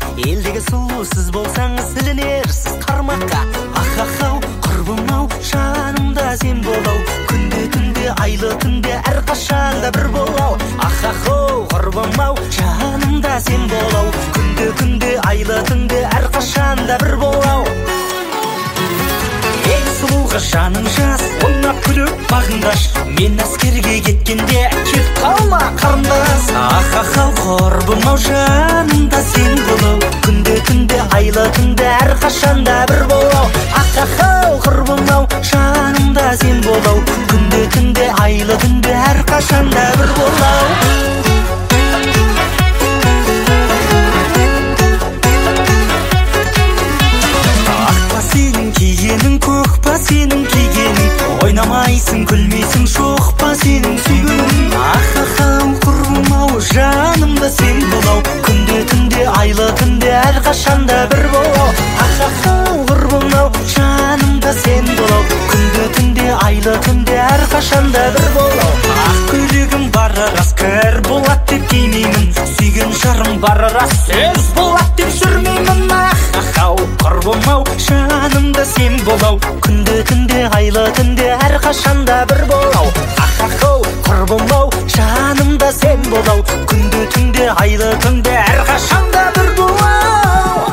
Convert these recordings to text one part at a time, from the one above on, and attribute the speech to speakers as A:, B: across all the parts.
A: Елдегі сұлу сіз болсаңыз ілінерсіз қармаққа. Ахахау, құрбым-ау, жанымда сен болау. Күнде түнде, айлы түнде, әрқашанда бір болау. Ахахау, құрбым-ау, жанымда сен болау. Күнде күнде, айлы түнде, әрқашанда бір болау. Ең сұлуға жаның жас, ойнап күліп бағындаш. Мен әскерге кеткенде кет қалма қарындас. Ахахау, құрбым-ау, жанымда сен болау. Күнде түнде, айлы түнде, әрқашанда бір болау. Ахахау, құрбым-ау, жанымда сен болау. Күнде түнде, айлы түнде, әрқашанда бір болау. Көкпа сенің кигенің, ойнамайсың, күлмейсің, шоқпа сенің сүйгенің. Ахахау, құрбым-ау, жанымда сен болау. Күнде түнде, айлы түнде, әрқашанда бір болау. Ахахау, құрбым-ау, жанымда сен болау. Күнде түнде, айлы түнде, әрқашанда бір болау. Ақ көйлегім бары рас, кір болат деп кимеймін. Сүйген жарым бары рас, сөз болат деп жүрмеймін. Ахахау, құрбым-ау, жанымда сен болау. Күнде түнде, айлы түнде, әрқашанда бір болау. Ахахау, құрбым-ау, жанымда сен болау. Күнде түнде, айлы түнде, әрқашанда бір болау.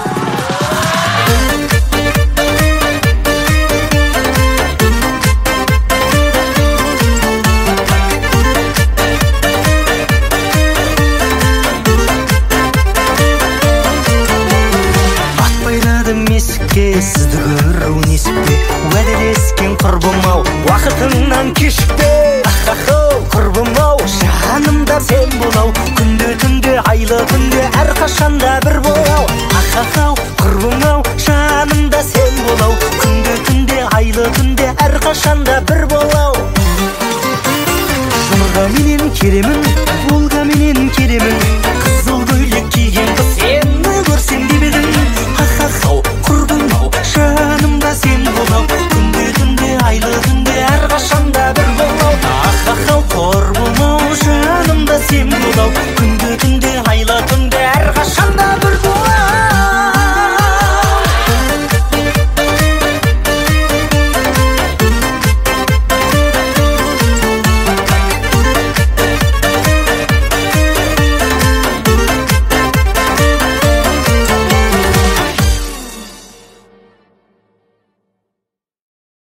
A: Сізді көру несіппе, уәделескен құрбым-ау, уақытыңнан кешікпе. Ахахау, құрбым-ау, жанымда сен болау. Күнде түнде, айлы түнде, әрқашанда бір болау. Ахахау, құрбым-ау, жанымда сен болау. Күнде түнде, айлы түнде, әрқашанда бір болау. Жұмырға менен келемін,